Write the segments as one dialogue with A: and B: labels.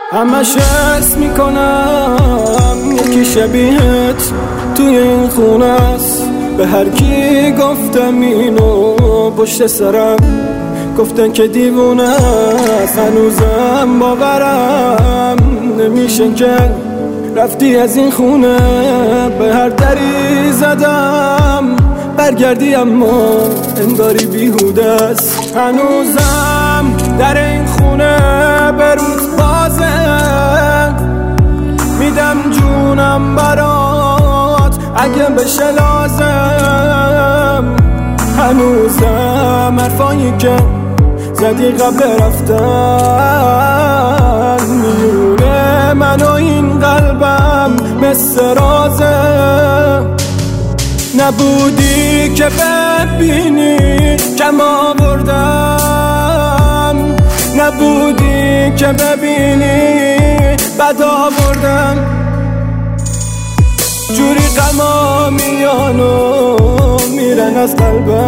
A: همش حس میکنم یکی شبیهت توی این خونه است. به هر کی گفتم اینو پشت سرم گفتن که دیوونه است. هنوزم باورم نمیشه که رفتی از این خونه. به هر دری زدم برگردی اما انگاری بیهوده است. هنوزم در این خونه به روز بازه، میدم جونم برات اگه بشه لازم. هنوزم حرفایی که زدی قبل رفتن میونه من و این قلبم مثل رازه. نبودی که ببینی کم آوردم، نبودی که ببینی بد آوردم. جوری غما میان و میرن از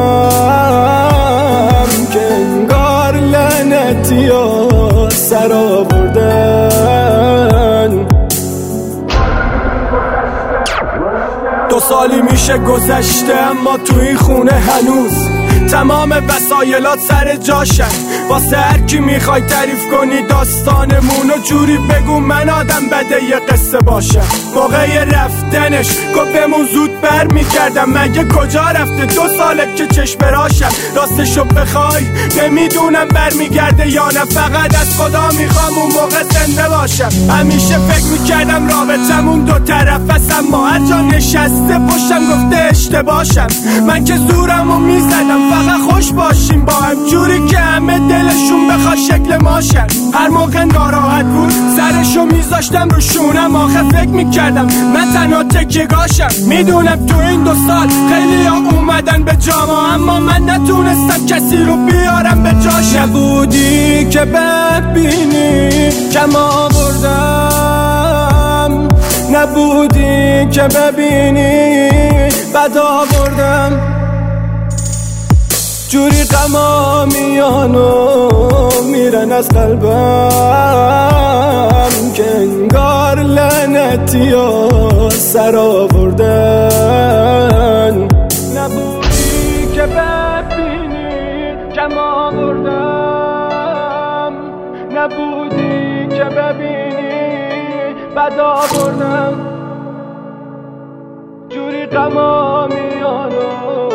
A: قلبم که انگار لعنتی ها سر آوردن. 2 سالی میشه گذشته اما تو این خونه هنوز تمام وسایلات سر جاشن. واسه هر کی میخوای تعریف کنی داستانمونو جوری بگو من آدم بده یه قصه باشم. موقع رفتنش گفت بمون زود بر میگردم. مگه کجا رفته 2 ساله که چشم راشم. راستشو بخوای نمیدونم بر میگرده یا نه. فقط از خدا میخوام اون موقع زنده باشم. همیشه فکر میکردم رابطمون 2 طرف است اما هر جا نشسته پشتم گفته اشتباهشم. من که زورمو میزدم فقط خوش باشیم با هم جوری که همه دلشون بخواد شکل ماشن. هر موقع ناراحت بود سرشو میذاشتم رو شونم. آخه فکر میکردم من تنها تکیه‌گاشم. میدونم تو این 2 سال خیلی ها اومدن به جاما اما من نتونستم کسی رو بیارم به جاش. نبودی که ببینی کم آوردم، نبودی که ببینی بد آوردم. جوری غما میان و میرن از قلبم که انگار لعنتی ها سر آوردن. نبودی که ببینی کم آوردم، نبودی که ببینی بد آوردم. جوری غما میان و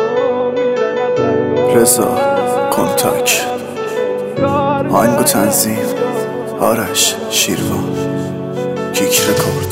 B: رضا کنتاک، آهنگ و تنظیم آرش شیروان، کیک رکورد.